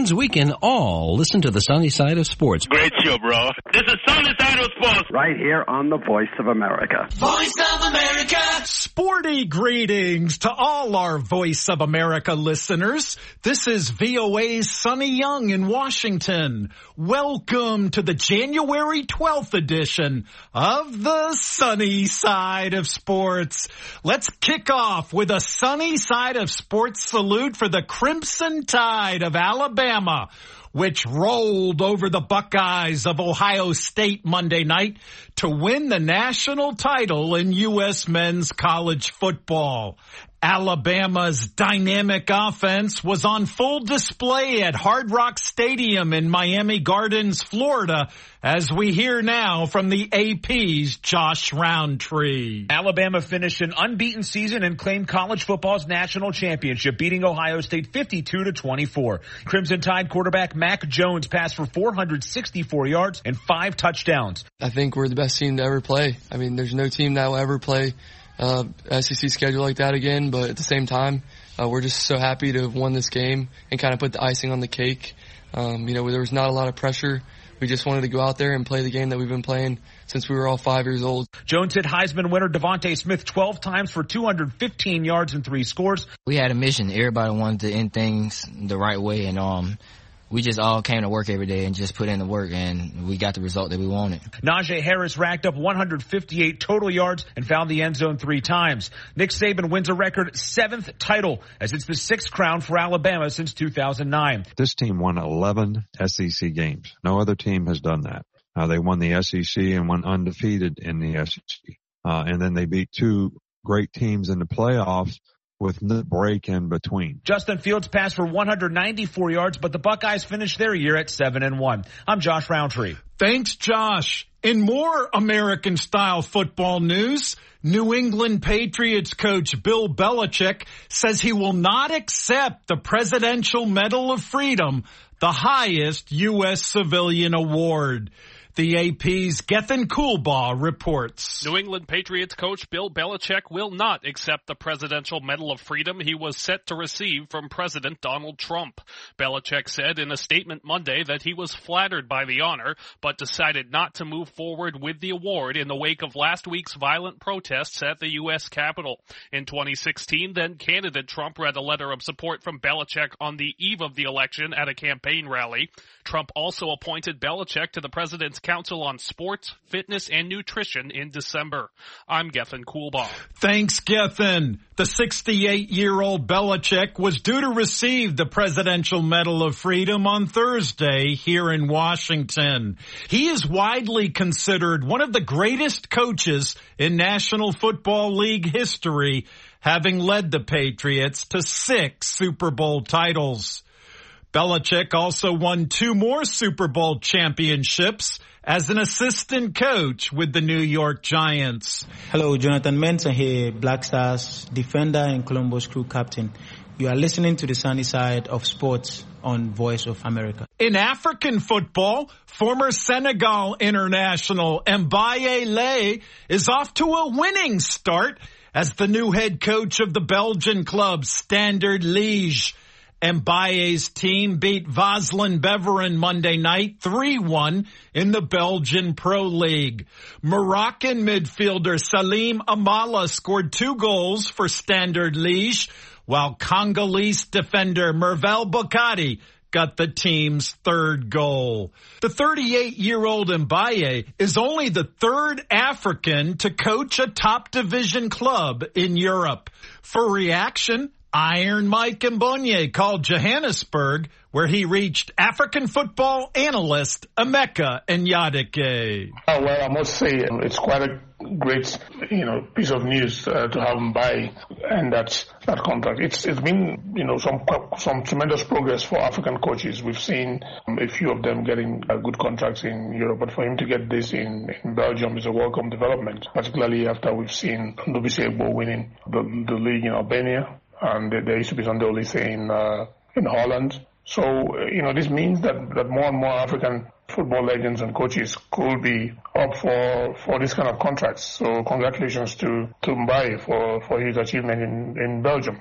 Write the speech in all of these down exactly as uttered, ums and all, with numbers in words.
means we can all listen to the sunny side of sports. Great show, bro. This is Sunny Side of Sports. Right here on the Voice of America. Voice of America. Sporty greetings to all our Voice of America listeners. This is V O A's Sonny Young in Washington. Welcome to the January twelfth edition of the Sunny Side of Sports. Let's kick off with a Sunny Side of Sports salute for the Crimson Tide of Alabama, which rolled over the Buckeyes of Ohio State Monday night to win the national title in U S men's college football. Alabama's dynamic offense was on full display at Hard Rock Stadium in Miami Gardens, Florida, as we hear now from the A P's Josh Roundtree. Alabama finished an unbeaten season and claimed college football's national championship, beating Ohio State fifty-two to twenty-four. Crimson Tide quarterback Mac Jones passed for four hundred sixty-four yards and five touchdowns. I think we're the best team to ever play. I mean, there's no team that will ever play uh, S E C schedule like that again, but at the same time, uh, we're just so happy to have won this game and kind of put the icing on the cake. Um, you know, there was not a lot of pressure. We just wanted to go out there and play the game that we've been playing since we were all five years old. Jones hit Heisman winner Devontae Smith twelve times for two hundred fifteen yards and three scores. We had a mission. Everybody wanted to end things the right way, and um, we just all came to work every day and just put in the work, and we got the result that we wanted. Najee Harris racked up one hundred fifty-eight total yards and found the end zone three times. Nick Saban wins a record seventh title, as it's the sixth crown for Alabama since two thousand nine. This team won eleven S E C games. No other team has done that. Uh, they won the S E C and went undefeated in the S E C. Uh, and then they beat two great teams in the playoffs with no break in between. Justin Fields passed for one hundred ninety-four yards, but the Buckeyes finished their year at seven and one. I'm Josh Roundtree. Thanks, Josh. In more American-style football news, New England Patriots coach Bill Belichick says he will not accept the Presidential Medal of Freedom, the highest U S civilian award. The A P's Gethin Coolbaugh reports. New England Patriots coach Bill Belichick will not accept the Presidential Medal of Freedom he was set to receive from President Donald Trump. Belichick said in a statement Monday that he was flattered by the honor, but decided not to move forward with the award in the wake of last week's violent protests at the U S Capitol. In twenty sixteen, then candidate Trump read a letter of support from Belichick on the eve of the election at a campaign rally. Trump also appointed Belichick to the president's Council on Sports, Fitness, and Nutrition in December. I'm Gethin Coolbaugh. Thanks, Gethin. The sixty-eight-year-old Belichick was due to receive the Presidential Medal of Freedom on Thursday here in Washington. He is widely considered one of the greatest coaches in National Football League history, having led the Patriots to six Super Bowl titles. Belichick also won two more Super Bowl championships as an assistant coach with the New York Giants. Hello, Jonathan Mensah here, Black Stars defender and Columbus Crew captain. You are listening to the Sunny Side of Sports on Voice of America. In African football, former Senegal international Mbaye Lay is off to a winning start as the new head coach of the Belgian club Standard Liège. Mbaye's team beat Vaslin Beveren Monday night three one in the Belgian Pro League. Moroccan midfielder Salim Amala scored two goals for Standard Liège, while Congolese defender Mervel Bokati got the team's third goal. The thirty-eight-year-old Mbaye is only the third African to coach a top division club in Europe. For reaction, Iron Mike Mbonye called Johannesburg, where he reached African football analyst Emeka Nyadike. Uh, well, I must say um, it's quite a great, you know, piece of news uh, to have him buy and that that contract. It's it's been, you know, some some tremendous progress for African coaches. We've seen um, a few of them getting uh, good contracts in Europe, but for him to get this in, in Belgium is a welcome development, particularly after we've seen Ndubisi Egbo winning the, the league in Albania. And there used to be Sunday Olise in, uh, in Holland. So, you know, this means that, that more and more African football legends and coaches could be up for, for this kind of contracts. So congratulations to, to Mbaye for, for his achievement in, in Belgium.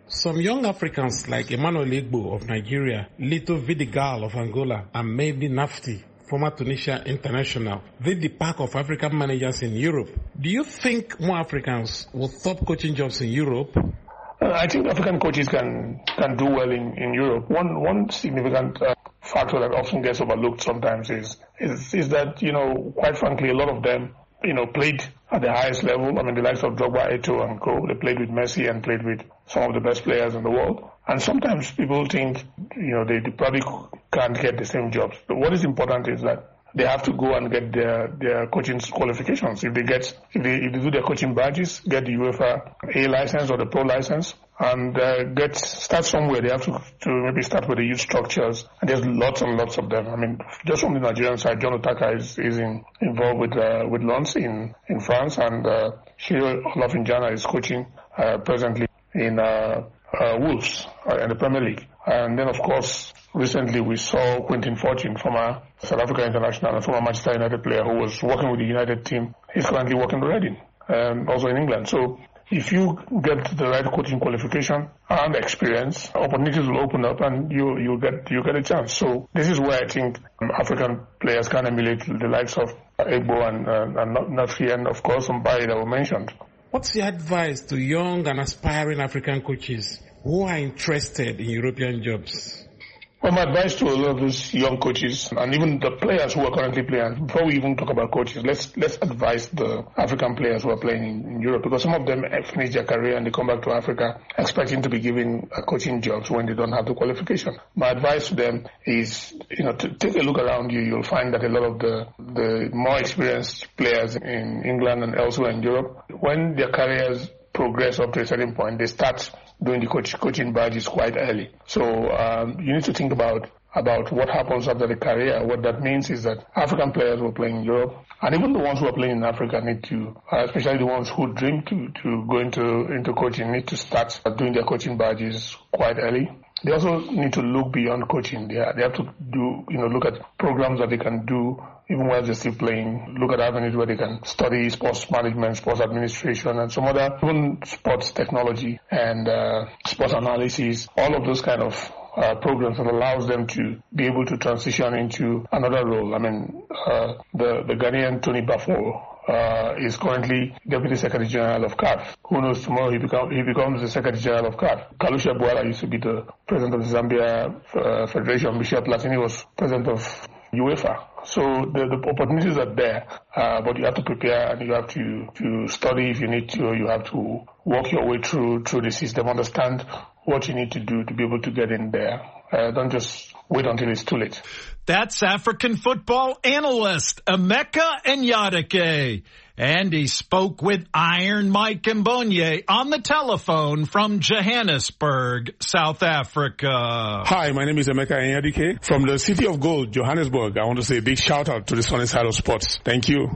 Some young Africans like Emmanuel Igbo of Nigeria, Lito Vidigal of Angola, and Maybe Nafti, former Tunisia international, lead the pack of African managers in Europe. Do you think more Africans will top coaching jobs in Europe? Uh, I think African coaches can can do well in, in Europe. One one significant uh, factor that often gets overlooked sometimes is, is is that, you know, quite frankly, a lot of them, you know, played at the highest level. I mean, the likes of Drogba, Eto'o, and co. They played with Messi and played with some of the best players in the world. And sometimes people think, you know, they, they probably can't get the same jobs. But what is important is that they have to go and get their, their coaching qualifications. If they get, if they, if they do their coaching badges, get the UEFA A license or the Pro license, and uh, get start somewhere. They have to, to maybe start with the youth structures. And there's lots and lots of them. I mean, just from the Nigerian side, John Otaka is, is in, involved with uh, with Lens in in France, and uh, Shiro Olafinjana is coaching uh, presently in uh, uh, Wolves uh, in the Premier League. And then, of course, recently we saw Quentin Fortune, former South Africa international and former Manchester United player who was working with the United team. He's currently working with Reading, um, also in England. So if you get the right coaching qualification and experience, opportunities will open up and you you get you get a chance. So this is where I think um, African players can emulate the likes of Egbo and, uh, and Nafi and, of course, Mbaye that were mentioned. What's your advice to young and aspiring African coaches who are interested in European jobs? Well, my advice to a lot of those young coaches and even the players who are currently playing, before we even talk about coaches, let's let's advise the African players who are playing in, in Europe, because some of them finish their career and they come back to Africa expecting to be given uh, coaching jobs when they don't have the qualification. My advice to them is, you know, to take a look around you. You'll find that a lot of the the more experienced players in England and elsewhere in Europe, when their careers progress up to a certain point, they start doing the coach, coaching badges quite early. So um, you need to think about about what happens after the career. What that means is that African players who are playing in Europe, and even the ones who are playing in Africa, need to, uh, especially the ones who dream to, to go into, into coaching, need to start doing their coaching badges quite early. They also need to look beyond coaching. They, they have to do, you know, look at programs that they can do even while they're still playing. Look at avenues where they can study sports management, sports administration, and some other, even sports technology and uh, sports analysis. All of those kind of uh, programs that allows them to be able to transition into another role. I mean, uh, the, the Ghanaian Tony Bafo Uh, is currently Deputy Secretary General of C A F. Who knows, tomorrow he, become, he becomes the Secretary General of C A F. Kalusha Bwala used to be the President of the Zambia uh, Federation. Michel Platini was President of UEFA. So the, the opportunities are there, uh, but you have to prepare and you have to, to study if you need to. You have to work your way through through the system, understand what you need to do to be able to get in there. Uh, don't just wait until it's too late. That's African football analyst Emeka Enyadike. And he spoke with Iron Mike Mbonye on the telephone from Johannesburg, South Africa. Hi, my name is Emeka Enyadike from the City of Gold, Johannesburg. I want to say a big shout out to the Sunny Side of Sports. Thank you.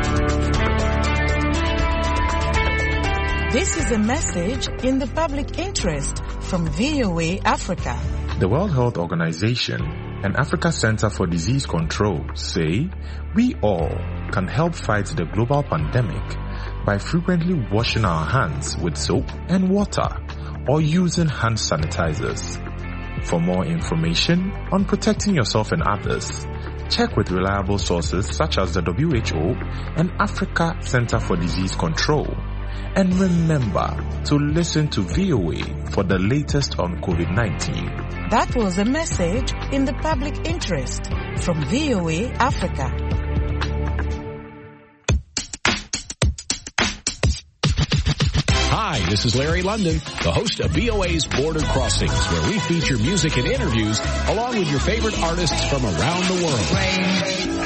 This is a message in the public interest from V O A Africa. The World Health Organization and Africa Center for Disease Control say we all can help fight the global pandemic by frequently washing our hands with soap and water or using hand sanitizers. For more information on protecting yourself and others, check with reliable sources such as the W H O and Africa Center for Disease Control. And remember to listen to V O A for the latest on COVID nineteen. That was a message in the public interest from V O A Africa. Hi, this is Larry London, the host of V O A's Border Crossings, where we feature music and interviews along with your favorite artists from around the world.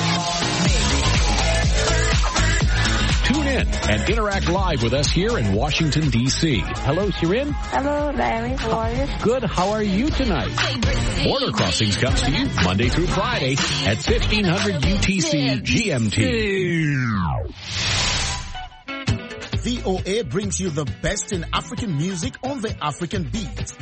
Tune in and interact live with us here in Washington, D C Hello, Shirin. Hello, Larry. How are you? Good. How are you tonight? Border Crossings comes to you Monday through Friday at fifteen hundred U T C G M T. V O A brings you the best in African music on the African beat.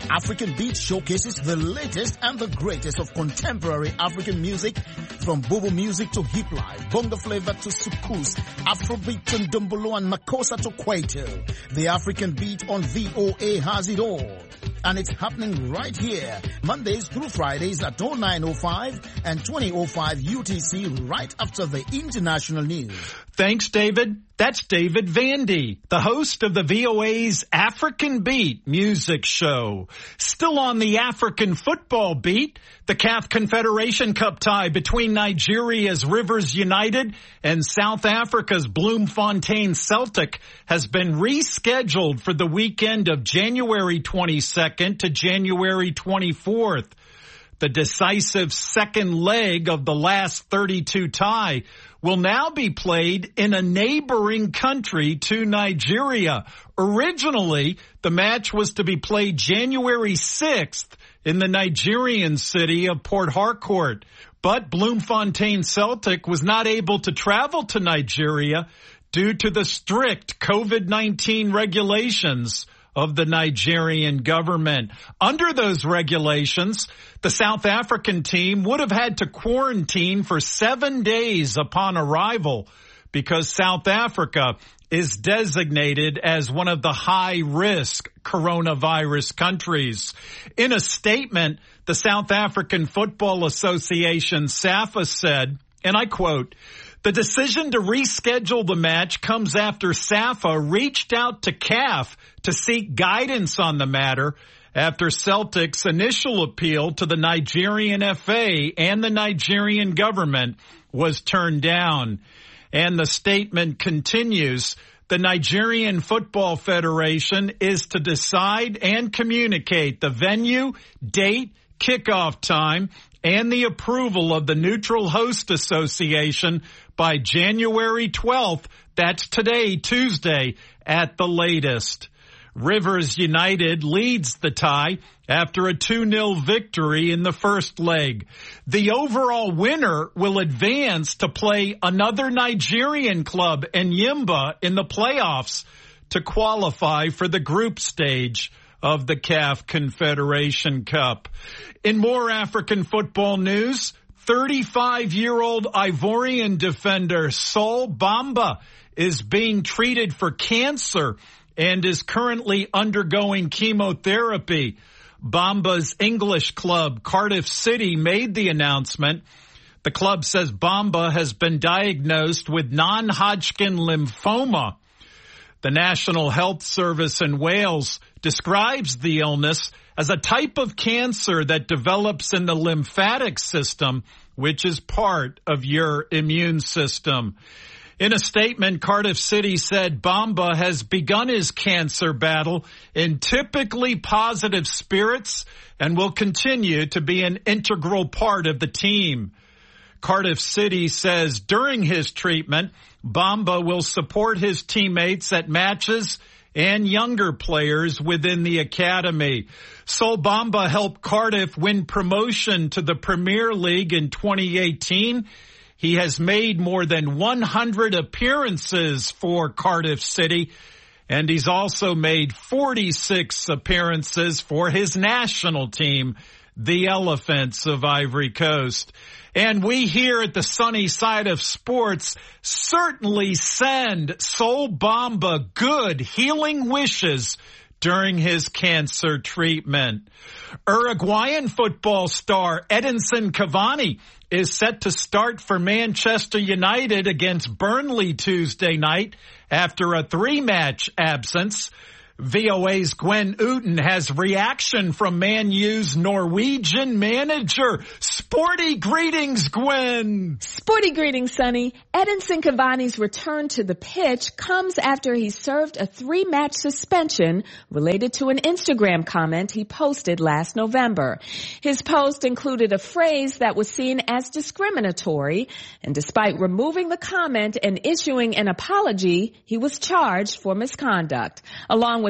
African Beat showcases the latest and the greatest of contemporary African music, from Bobo music to hip life, bongo flavor to soukous, Afrobeat and Dumbolo and Makossa to Kwaito. The African Beat on V O A has it all. And it's happening right here, Mondays through Fridays at oh nine oh five and twenty oh five U T C, right after the international news. Thanks, David. That's David Vandy, the host of the V O A's African Beat music show. Still on the African football beat, the C A F Confederation Cup tie between Nigeria's Rivers United and South Africa's Bloemfontein Celtic has been rescheduled for the weekend of January twenty-second to January twenty-fourth. The decisive second leg of the last thirty-two tie will now be played in a neighboring country to Nigeria. Originally, the match was to be played January sixth in the Nigerian city of Port Harcourt. But Bloemfontein Celtic was not able to travel to Nigeria due to the strict COVID nineteen regulations of the Nigerian government. Under those regulations, the South African team would have had to quarantine for seven days upon arrival because South Africa is designated as one of the high-risk coronavirus countries. In a statement, the South African Football Association, SAFA, said, and I quote, "The decision to reschedule the match comes after SAFA reached out to C A F to seek guidance on the matter after Celtic's initial appeal to the Nigerian F A and the Nigerian government was turned down." And the statement continues, "The Nigerian Football Federation is to decide and communicate the venue, date, kickoff time, and the approval of the Neutral Host Association by January twelfth. That's today, Tuesday, at the latest." Rivers United leads the tie after a two nil victory in the first leg. The overall winner will advance to play another Nigerian club, Enyimba, in the playoffs to qualify for the group stage of the C A F Confederation Cup. In more African football news, thirty-five-year-old Ivorian defender Sol Bamba is being treated for cancer and is currently undergoing chemotherapy. Bamba's English club, Cardiff City, made the announcement. The club says Bamba has been diagnosed with non-Hodgkin lymphoma. The National Health Service in Wales describes the illness as a type of cancer that develops in the lymphatic system, which is part of your immune system. In a statement, Cardiff City said Bamba has begun his cancer battle in typically positive spirits and will continue to be an integral part of the team. Cardiff City says during his treatment, Bamba will support his teammates at matches and younger players within the academy. Sol Bamba helped Cardiff win promotion to the Premier League in twenty eighteen. He has made more than one hundred appearances for Cardiff City, and he's also made forty-six appearances for his national team, the Elephants of Ivory Coast. And we here at the sunny side of sports certainly send Sol Bamba good healing wishes during his cancer treatment. Uruguayan football star Edinson Cavani is set to start for Manchester United against Burnley Tuesday night after a three-match absence. V O A's Gwen Uten has reaction from Man U's Norwegian manager. Sporty greetings, Gwen. Sporty greetings, Sonny. Edinson Cavani's return to the pitch comes after he served a three-match suspension related to an Instagram comment he posted last November. His post included a phrase that was seen as discriminatory, and despite removing the comment and issuing an apology, he was charged for misconduct. Along with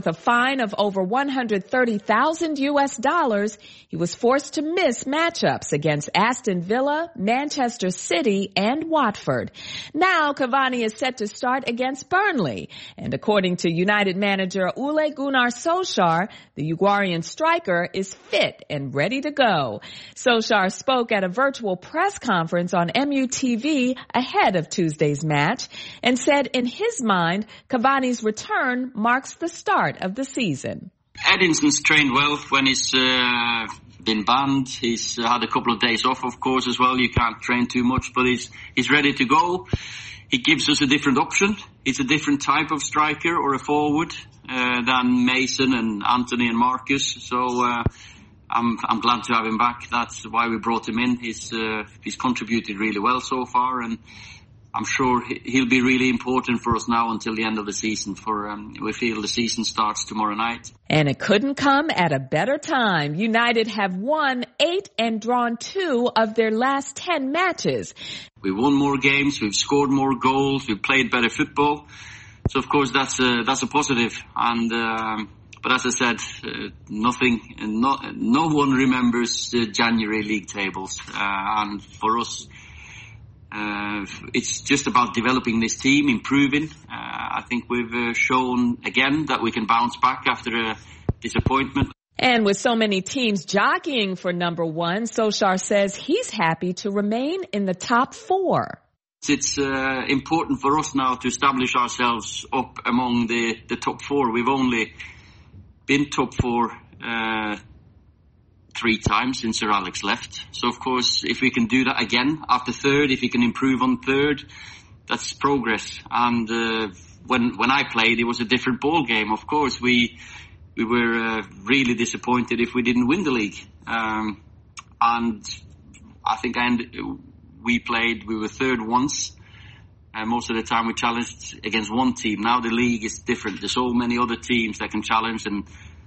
with a fine of over one hundred thirty thousand U S dollars, he was forced to miss matchups against Aston Villa, Manchester City, and Watford. Now Cavani is set to start against Burnley. And according to United manager Ole Gunnar Solskjaer, the Uruguayan striker is fit and ready to go. Solskjaer spoke at a virtual press conference on M U T V ahead of Tuesday's match and said in his mind, Cavani's return marks the start of the season. Edison's trained well when he's uh, been banned. He's uh, had a couple of days off, of course, as well. You can't train too much, but he's he's ready to go. He gives us a different option. It's a different type of striker or a forward uh, than Mason and Anthony and Marcus. So uh, I'm I'm glad to have him back. That's why we brought him in. He's uh, he's contributed really well so far, and I'm sure he'll be really important for us now until the end of the season. For um, we feel the season starts tomorrow night. And it couldn't come at a better time. United have won eight and drawn two of their last ten matches. We've won more games, we've scored more goals, we've played better football. So of course that's a, that's a positive. And um, but as I said, uh, nothing, no, no one remembers the January league tables. Uh, and for us, Uh, it's just about developing this team, improving. Uh, I think we've uh, shown again that we can bounce back after a disappointment. And with so many teams jockeying for number one, Solskjaer says he's happy to remain in the top four. It's uh, important for us now to establish ourselves up among the, the top four. We've only been top four uh three times since Sir Alex left. So, of course, if we can do that again after third, if we can improve on third, that's progress. And uh, when when I played, it was a different ball game. Of course, we we were uh, really disappointed if we didn't win the league. Um, and I think I ended, we played, we were third once. And most of the time we challenged against one team. Now the league is different. There's so many other teams that can challenge and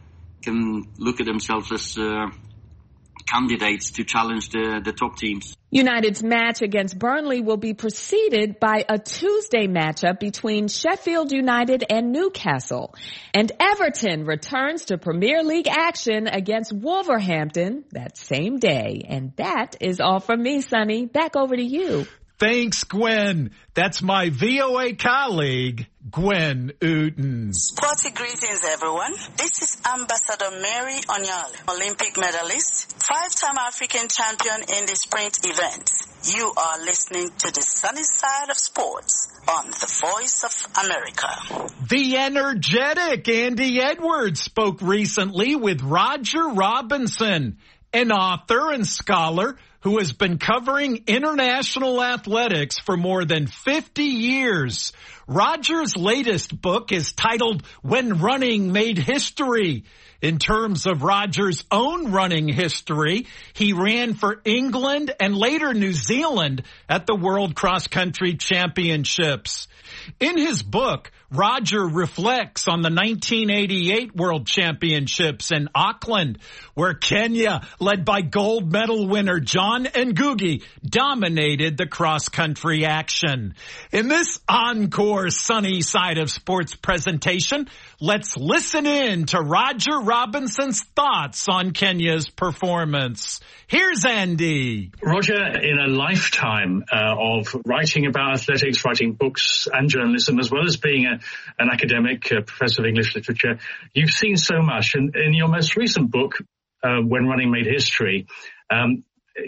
can look at themselves as uh, candidates to challenge the, the top teams. United's match against Burnley will be preceded by a Tuesday matchup between Sheffield United and Newcastle. And Everton returns to Premier League action against Wolverhampton that same day. And that is all from me, Sonny. Back over to you. Thanks, Gwen. That's my V O A colleague, Gwen Uten. Sporty greetings, everyone. This is Ambassador Mary Onyale, Olympic medalist, five-time African champion in the sprint event. You are listening to the sunny side of sports on the Voice of America. The energetic Andy Edwards spoke recently with Roger Robinson, an author and scholar who has been covering international athletics for more than fifty years. Roger's latest book is titled When Running Made History. In terms of Roger's own running history, he ran for England and later New Zealand at the World Cross Country Championships. In his book, Roger reflects on the nineteen eighty-eight World Championships in Auckland, where Kenya, led by gold medal winner John Ngugi, dominated the cross-country action. In this encore sunny side of sports presentation, let's listen in to Roger Robinson's thoughts on Kenya's performance. Here's Andy. Roger, in a lifetime uh, of writing about athletics, writing books and journalism, as well as being a, an academic uh, professor of English literature, you've seen so much. And in your most recent book, uh, When Running Made History, um,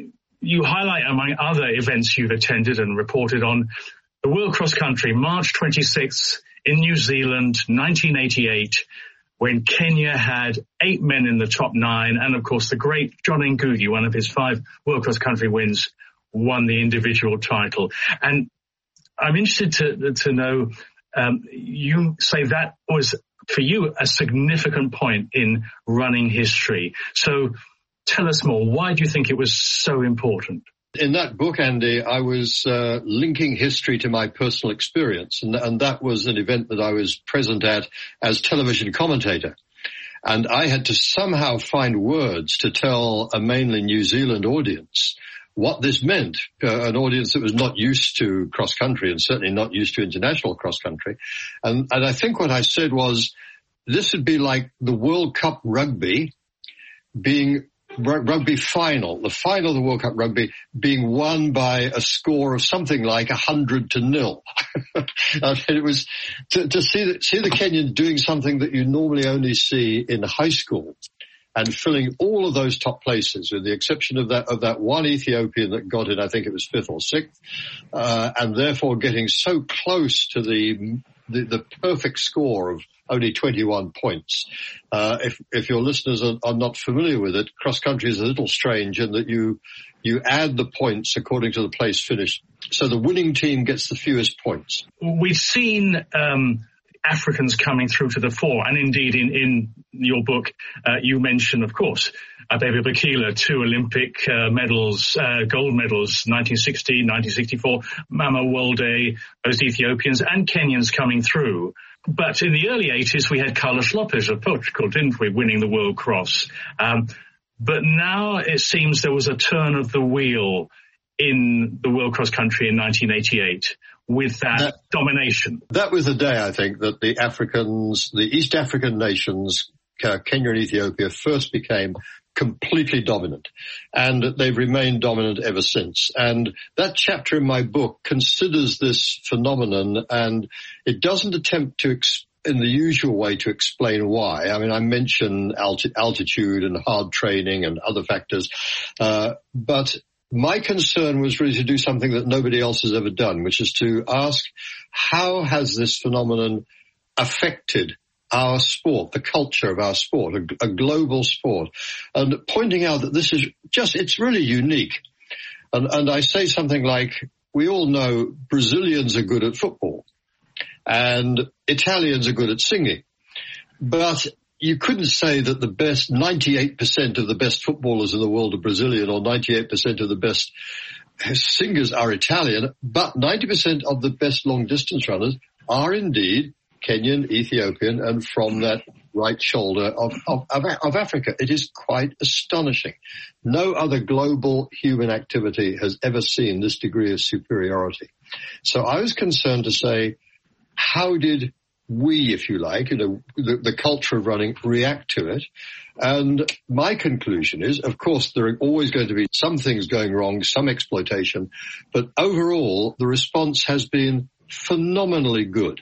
you highlight, among other events you've attended and reported on, the World Cross Country, March twenty-sixth in New Zealand, nineteen eighty-eight, when Kenya had eight men in the top nine, and of course the great John Ngugi, one of his five World Cross Country wins, won the individual title. And I'm interested to to know, um, you say that was for you a significant point in running history. So tell us more. Why do you think it was so important? In that book, Andy, I was uh, linking history to my personal experience, and, and that was an event that I was present at as television commentator. And I had to somehow find words to tell a mainly New Zealand audience what this meant, uh, an audience that was not used to cross-country and certainly not used to international cross-country. And, and I think what I said was, this would be like the World Cup rugby being rugby final, the final of the World Cup rugby being won by a score of something like a hundred to nil. It was to, to see the, see the Kenyans doing something that you normally only see in high school, and filling all of those top places, with the exception of that of that one Ethiopian that got in, I think it was fifth or sixth, uh, and therefore getting so close to the the, the perfect score of only twenty-one points. Uh, if, if your listeners are, are not familiar with it, cross country is a little strange in that you, you add the points according to the place finished. So the winning team gets the fewest points. We've seen, um, Africans coming through to the fore. And indeed, in, in your book, uh, you mention, of course, Abebe Bikila, two Olympic uh, medals, uh, gold medals, nineteen sixty, nineteen sixty-four, Mama Wolde, those Ethiopians and Kenyans coming through. But in the early eighties, we had Carlos Lopez of Portugal, didn't we, winning the World Cross. Um, but now it seems there was a turn of the wheel in the World Cross Country in nineteen eighty-eight with that, that domination. That was the day, I think, that the Africans, the East African nations, Kenya and Ethiopia, first became completely dominant, and they've remained dominant ever since. And that chapter in my book considers this phenomenon, and it doesn't attempt to ex- in the usual way to explain why. I mean, I mention alti- altitude and hard training and other factors, uh, but my concern was really to do something that nobody else has ever done, which is to ask, how has this phenomenon affected our sport, the culture of our sport, a, a global sport, and pointing out that this is just, it's really unique. And, and I say something like, we all know Brazilians are good at football and Italians are good at singing, but you couldn't say that the best ninety-eight percent of the best footballers in the world are Brazilian or ninety-eight percent of the best singers are Italian, but ninety percent of the best long distance runners are indeed Kenyan, Ethiopian, and from that right shoulder of, of, of Africa. It is quite astonishing. No other global human activity has ever seen this degree of superiority. So I was concerned to say, how did we, if you like, you know, the, the culture of running react to it? And my conclusion is, of course, there are always going to be some things going wrong, some exploitation, but overall, the response has been phenomenally good.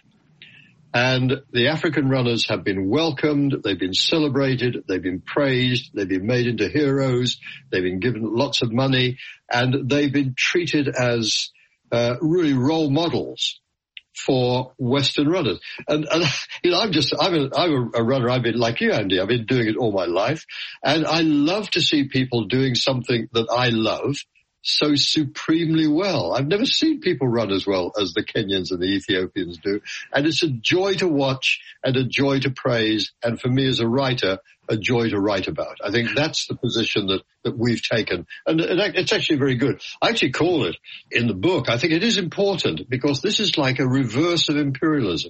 And the African runners have been welcomed, they've been celebrated, they've been praised, they've been made into heroes, they've been given lots of money, and they've been treated as uh, really role models for Western runners. And, and you know, I'm just, I'm a, I'm a runner, I've been like you, Andy, I've been doing it all my life, and I love to see people doing something that I love so supremely well. I've never seen people run as well as the Kenyans and the Ethiopians do. And it's a joy to watch and a joy to praise. And for me as a writer, a joy to write about. I think that's the position that, that we've taken. And it's actually very good. I actually call it in the book, I think it is important because this is like a reverse of imperialism,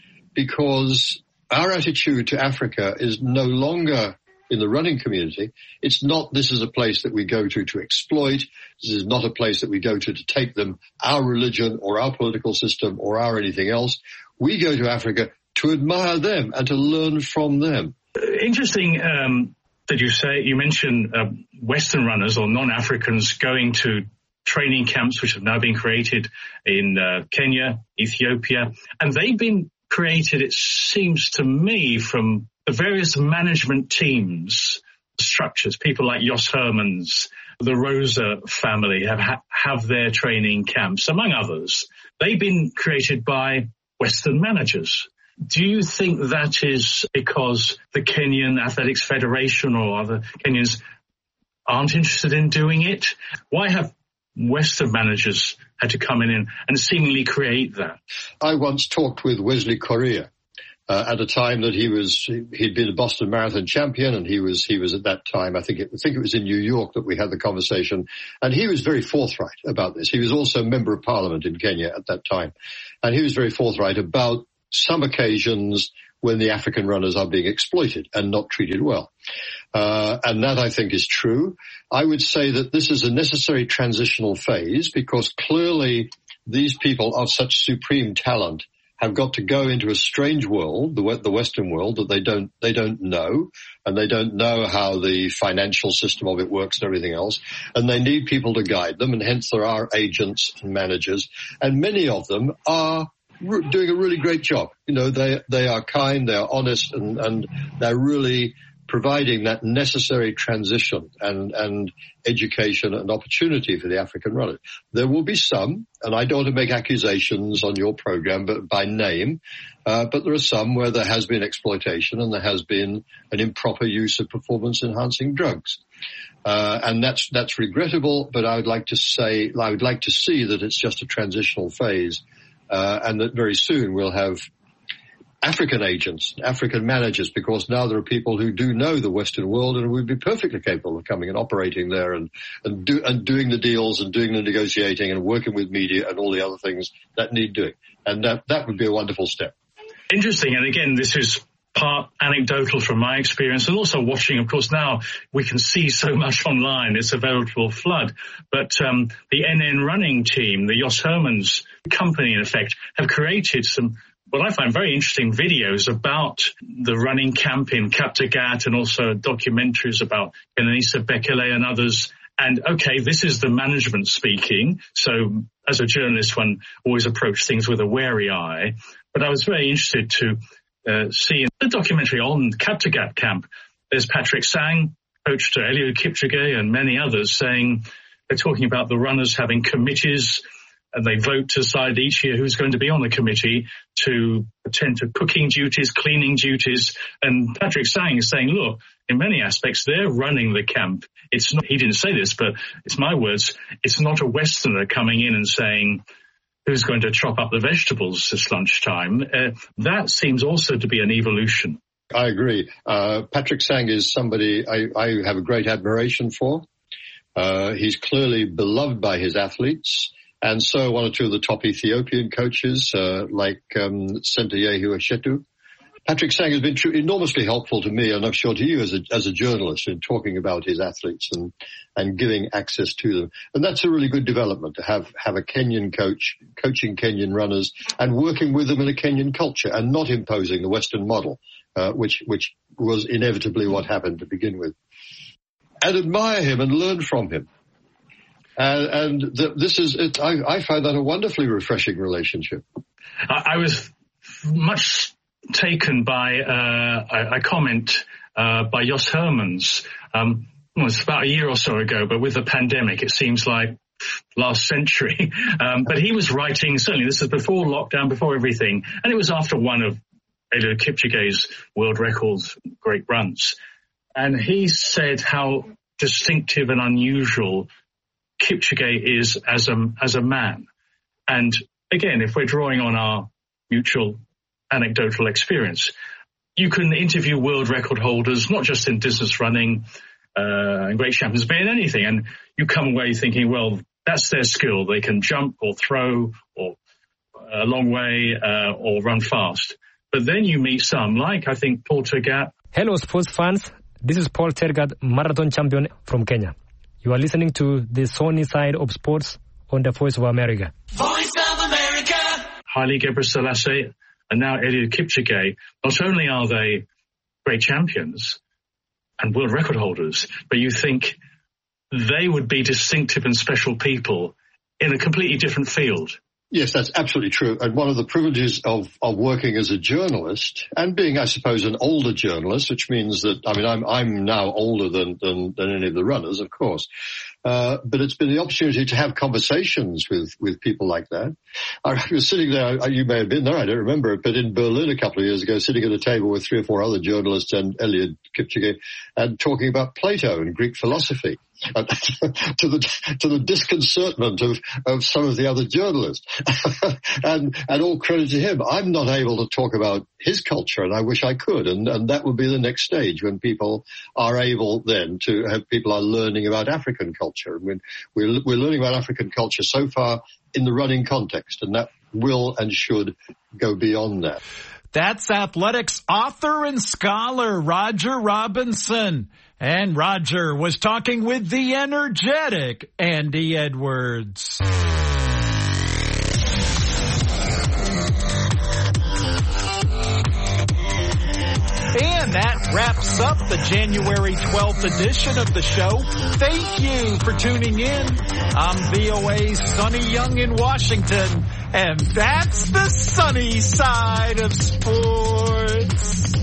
because our attitude to Africa is no longer in the running community. It's not, this is a place that we go to to exploit. This is not a place that we go to to take them our religion or our political system or our anything else. We go to Africa to admire them and to learn from them. Interesting um, that you say, you mentioned uh, Western runners or non-Africans going to training camps which have now been created in uh, Kenya, Ethiopia, and they've been created, it seems to me, from the various management teams, structures. People like Jos Hermans, the Rosa family have ha- have their training camps, among others. They've been created by Western managers. Do you think that is because the Kenyan Athletics Federation or other Kenyans aren't interested in doing it? Why have Western managers had to come in and seemingly create that? I once talked with Wesley Korea. Uh, at a time that he was, he'd been a Boston Marathon champion, and he was, he was at that time, I think it, I think it was in New York that we had the conversation, and he was very forthright about this. He was also a member of parliament in Kenya at that time, and he was very forthright about some occasions when the African runners are being exploited and not treated well. Uh, and that I think is true. I would say that this is a necessary transitional phase because clearly these people of such supreme talent have got to go into a strange world, the, the Western world, that they don't, they don't know, and they don't know how the financial system of it works and everything else, and they need people to guide them, and hence there are agents and managers, and many of them are re- doing a really great job. You know, they, they are kind, they are honest, and, and they're really providing that necessary transition and, and education and opportunity for the African runners. There will be some, and I don't want to make accusations on your program, but by name, uh, but there are some where there has been exploitation and there has been an improper use of performance-enhancing drugs. Uh, and that's, that's regrettable, but I would like to say, I would like to see that it's just a transitional phase, uh, and that very soon we'll have African agents, African managers, because now there are people who do know the Western world and would be perfectly capable of coming and operating there and, and, do, and doing the deals and doing the negotiating and working with media and all the other things that need doing. And that, that would be a wonderful step. Interesting. And again, this is part anecdotal from my experience and also watching, of course, now we can see so much online. It's a veritable flood. But um, the N N running team, the Jos Hermans company, in effect, have created some what I find very interesting videos about the running camp in Kaptagat and also documentaries about Kenenisa Bekele and others. And, okay, this is the management speaking. So as a journalist, one always approach things with a wary eye. But I was very interested to uh, see in the documentary on Kaptagat camp, there's Patrick Sang, coach to Eliud Kipchoge and many others saying they're talking about the runners having committees, and they vote to decide each year who's going to be on the committee to attend to cooking duties, cleaning duties. And Patrick Sang is saying, look, in many aspects, they're running the camp. It's not, he didn't say this, but it's my words. It's not a Westerner coming in and saying, who's going to chop up the vegetables this lunchtime? Uh, that seems also to be an evolution. I agree. Uh, Patrick Sang is somebody I, I have a great admiration for. Uh, he's clearly beloved by his athletes. And so one or two of the top Ethiopian coaches, uh, like um, Sentayehu Eshetu. Patrick Sang has been tr- enormously helpful to me, and I'm sure to you as a, as a journalist, in talking about his athletes and, and giving access to them. And that's a really good development, to have, have a Kenyan coach coaching Kenyan runners and working with them in a Kenyan culture and not imposing the Western model, uh, which, which was inevitably what happened to begin with. And admire him and learn from him. Uh, and th- this is, it, I, I find that a wonderfully refreshing relationship. I, I was much taken by uh, a, a comment uh, by Jos Hermans. Um, well, it's about a year or so ago, but with the pandemic, it seems like last century. um, but he was writing, certainly this is before lockdown, before everything, and it was after one of Eliud Kipchoge's world records, great runs. And he said how distinctive and unusual Kipchoge is as a, as a man. And again, if we're drawing on our mutual anecdotal experience, you can interview world record holders, not just in distance running uh, and great champions, but in anything. And you come away thinking, well, that's their skill. They can jump or throw or a long way uh, or run fast. But then you meet some, like I think Paul Tergat. Hello, sports fans. This is Paul Tergat, marathon champion from Kenya. You are listening to the Sunny Side of Sports on the Voice of America. Voice of America! Haile Gebrselassie and now Eliud Kipchoge. Not only are they great champions and world record holders, but you think they would be distinctive and special people in a completely different field. Yes, that's absolutely true. And one of the privileges of, of working as a journalist and being, I suppose, an older journalist, which means that, I mean, I'm, I'm now older than, than, than any of the runners, of course. Uh, but it's been the opportunity to have conversations with, with people like that. I was sitting there, you may have been there, I don't remember it, but in Berlin a couple of years ago, sitting at a table with three or four other journalists and Eliud Kipchoge and talking about Plato and Greek philosophy. Uh, to the to the disconcertment of, of some of the other journalists. and and all credit to him. I'm not able to talk about his culture, and I wish I could. And, and that would be the next stage, when people are able then to have people are learning about African culture. I mean, we're, we're learning about African culture so far in the running context, and that will and should go beyond that. That's athletics author and scholar Roger Robinson. And Roger was talking with the energetic Andy Edwards. wraps up the January twelfth edition of the show. Thank you for tuning in. I'm V O A's Sonny Young in Washington, and that's the sunny side of sports.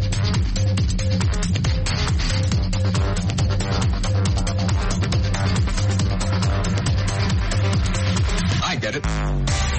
I get it.